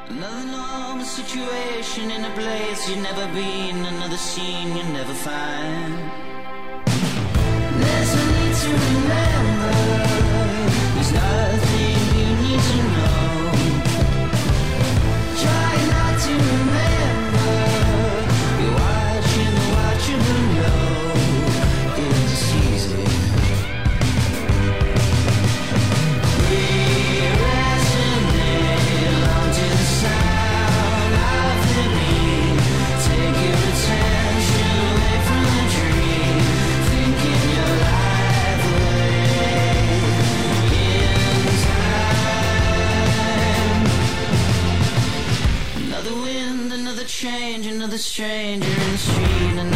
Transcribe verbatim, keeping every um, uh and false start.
Another normal situation in a place you've never been, another scene you'll never find. There's no need to remember, there's nothing you need to know. Try not to remember, you're watching the watcher below. It's easy. We resonate along to the sound of the beat. Take your attention away from the dream, thinking your life away in time. Another wind, another change, another stranger in the street.